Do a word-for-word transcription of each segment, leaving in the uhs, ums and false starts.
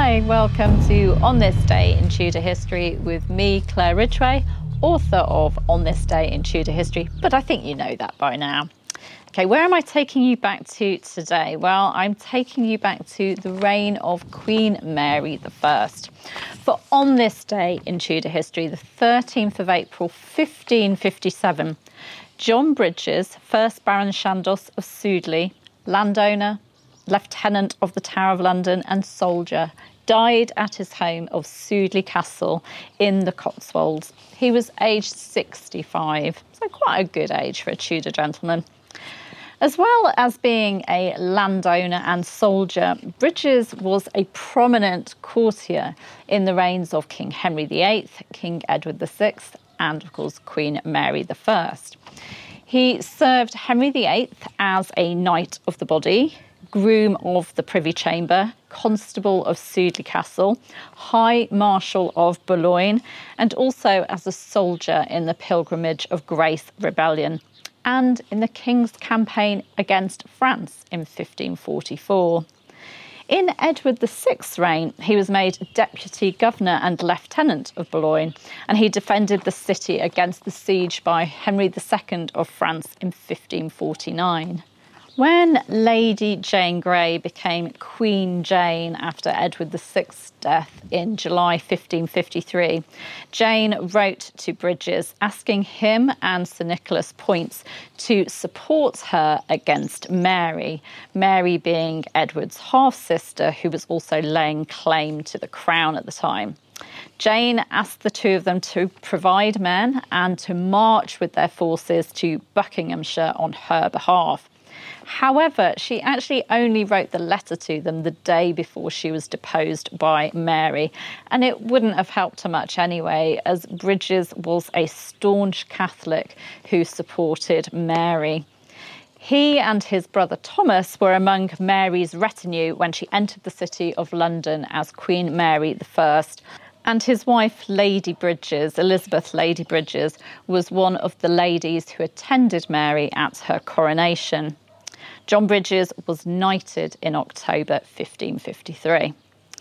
Hi, welcome to On This Day in Tudor History with me, Claire Ridgway, author of On This Day in Tudor History, but I think you know that by now. Okay, where am I taking you back to today? Well, I'm taking you back to the reign of Queen Mary the First. For on this day in Tudor history, the thirteenth of April, fifteen fifty-seven, John Bridges, first Baron Chandos of Sudeley, landowner, Lieutenant of the Tower of London and soldier, died at his home of Sudeley Castle in the Cotswolds. He was aged sixty-five, so quite a good age for a Tudor gentleman. As well as being a landowner and soldier, Bridges was a prominent courtier in the reigns of King Henry the Eighth, King Edward the Sixth, and of course Queen Mary the First. He served Henry the Eighth as a Knight of the Body, Groom of the Privy Chamber, Constable of Sudeley Castle, High Marshal of Boulogne, and also as a soldier in the Pilgrimage of Grace Rebellion, and in the King's campaign against France in fifteen forty-four. In Edward the Sixth's reign, he was made Deputy Governor and Lieutenant of Boulogne, and he defended the city against the siege by Henry the Second of France in fifteen forty-nine. When Lady Jane Grey became Queen Jane after Edward the Sixth's death in July fifteen fifty-three, Jane wrote to Bridges asking him and Sir Nicholas Poynts to support her against Mary, Mary being Edward's half-sister who was also laying claim to the crown at the time. Jane asked the two of them to provide men and to march with their forces to Buckinghamshire on her behalf. However, she actually only wrote the letter to them the day before she was deposed by Mary, and it wouldn't have helped her much anyway, as Bridges was a staunch Catholic who supported Mary. He and his brother Thomas were among Mary's retinue when she entered the city of London as Queen Mary the First. And his wife, Lady Bridges, Elizabeth Lady Bridges, was one of the ladies who attended Mary at her coronation. John Bridges was knighted in October fifteen fifty-three.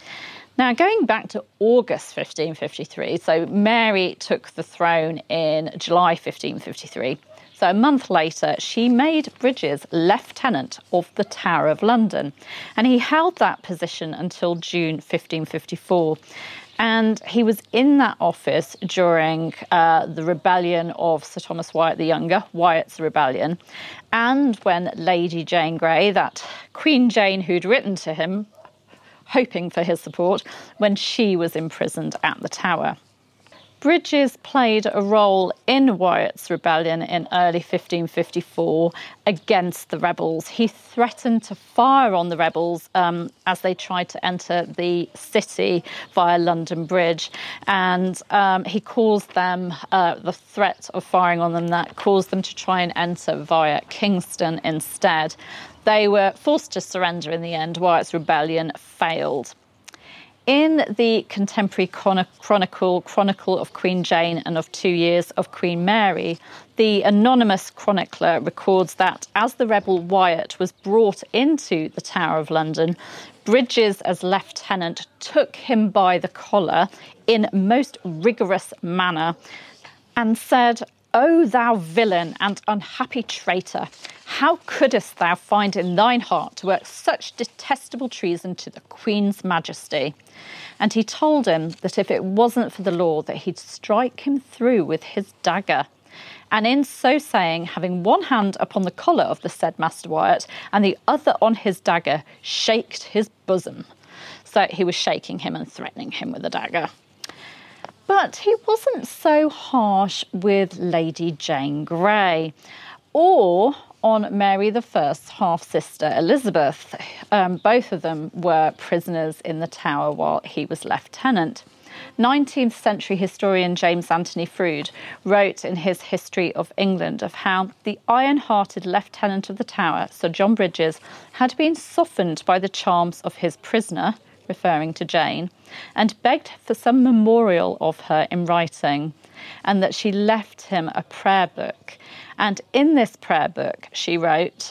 Now, going back to August fifteen fifty-three, so Mary took the throne in July fifteen fifty-three. So a month later, she made Bridges Lieutenant of the Tower of London, and he held that position until June fifteen fifty-four. And he was in that office during uh, the rebellion of Sir Thomas Wyatt the Younger, Wyatt's Rebellion, and when Lady Jane Grey, that Queen Jane who'd written to him, hoping for his support, when she was imprisoned at the Tower. Bridges played a role in Wyatt's rebellion in early fifteen fifty-four against the rebels. He threatened to fire on the rebels um, as they tried to enter the city via London Bridge, and um, he caused them, uh, the threat of firing on them, that caused them to try and enter via Kingston instead. They were forced to surrender in the end. Wyatt's rebellion failed. In the contemporary chronicle, Chronicle of Queen Jane and of Two Years of Queen Mary, the anonymous chronicler records that as the rebel Wyatt was brought into the Tower of London, Bridges, as lieutenant, took him by the collar in most rigorous manner and said, "O thou villain and unhappy traitor, how couldst thou find in thine heart to work such detestable treason to the Queen's Majesty?" And he told him that if it wasn't for the law, that he'd strike him through with his dagger. And in so saying, having one hand upon the collar of the said Master Wyatt and the other on his dagger, shaked his bosom. So he was shaking him and threatening him with a dagger. But he wasn't so harsh with Lady Jane Grey or on Mary the First's half-sister Elizabeth. Um, both of them were prisoners in the Tower while he was lieutenant. nineteenth century historian James Anthony Froude wrote in his History of England of how the iron-hearted Lieutenant of the Tower, Sir John Bridges, had been softened by the charms of his prisoner, referring to Jane, and begged for some memorial of her in writing, and that she left him a prayer book. And in this prayer book, she wrote,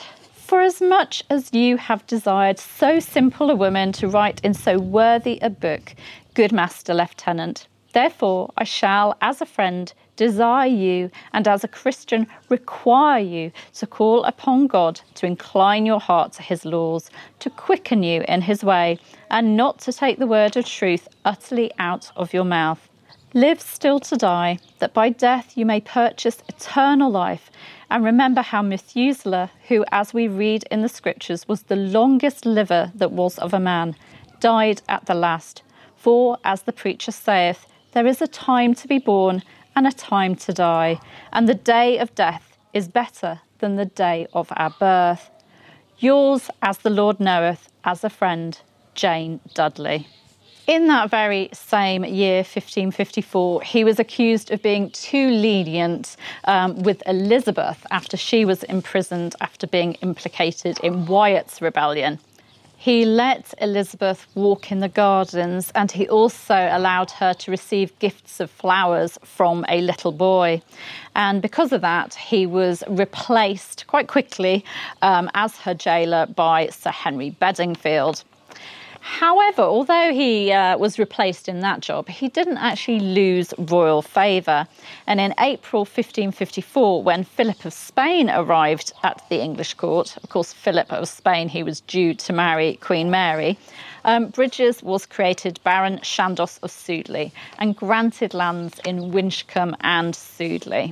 For as much as you have desired so simple a woman to write in so worthy a book, good Master Lieutenant, therefore I shall, as a friend, desire you, and as a Christian require you to call upon God to incline your heart to his laws, to quicken you in his way, and not to take the word of truth utterly out of your mouth. Live still to die, that by death you may purchase eternal life. And remember how Methuselah, who, as we read in the scriptures, was the longest liver that was of a man, died at the last. For, as the preacher saith, there is a time to be born and a time to die, and the day of death is better than the day of our birth. Yours, as the Lord knoweth, as a friend, Jane Dudley. In that very same year, fifteen fifty-four, he was accused of being too lenient um, with Elizabeth after she was imprisoned after being implicated in Wyatt's rebellion. He let Elizabeth walk in the gardens, and he also allowed her to receive gifts of flowers from a little boy. And because of that, he was replaced quite quickly um, as her jailer by Sir Henry Bedingfield. However, although he uh, was replaced in that job, he didn't actually lose royal favour. And in April fifteen fifty-four, when Philip of Spain arrived at the English court, of course, Philip of Spain, he was due to marry Queen Mary, um, Bridges was created Baron Chandos of Sudeley and granted lands in Winchcombe and Sudeley.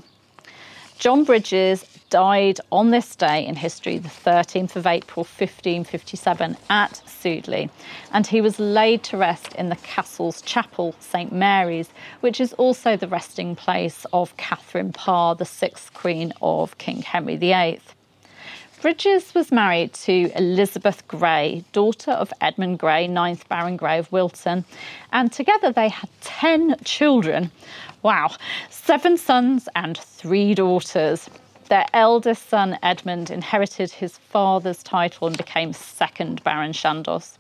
John Bridges died on this day in history, the thirteenth of April fifteen fifty-seven, at Sudeley, and he was laid to rest in the castle's chapel, Saint Mary's, which is also the resting place of Catherine Parr, the sixth Queen of King Henry the eighth. Bridges was married to Elizabeth Grey, daughter of Edmund Grey, ninth Baron Grey of Wilton, and together they had ten children. Wow, seven sons and three daughters. Their eldest son, Edmund, inherited his father's title and became second Baron Chandos.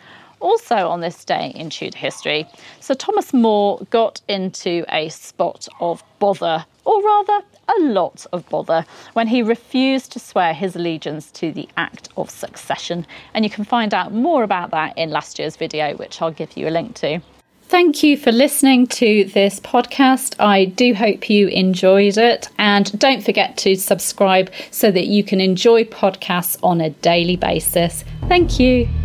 Also on this day in Tudor history, Sir Thomas More got into a spot of bother, or rather a lot of bother, when he refused to swear his allegiance to the Act of Succession. And you can find out more about that in last year's video, which I'll give you a link to. Thank you for listening to this podcast. I do hope you enjoyed it, and don't forget to subscribe so that you can enjoy podcasts on a daily basis. Thank you.